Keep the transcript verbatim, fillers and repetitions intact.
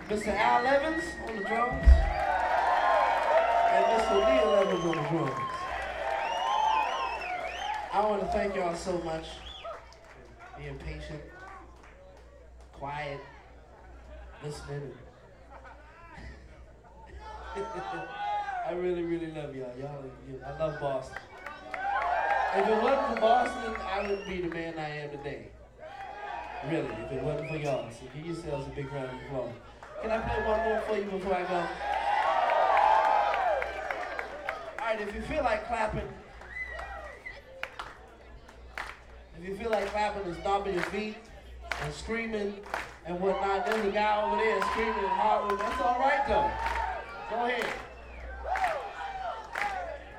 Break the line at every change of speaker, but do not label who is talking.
Mister Al Evans on the drums, and Mister Neil Evans on the drums. I want to thank y'all so much for being patient, quiet, listening. I really, really love y'all. Y'all, you, I love Boston. If it wasn't for Boston, I wouldn't be the man I am today. Really, if it wasn't for y'all. So give yourselves a big round of applause. Can I play one more for you before I go? All right, if you feel like clapping, if you feel like clapping and stomping your feet and screaming and whatnot, there's a guy over there screaming and hollering. That's all right, though. Go ahead.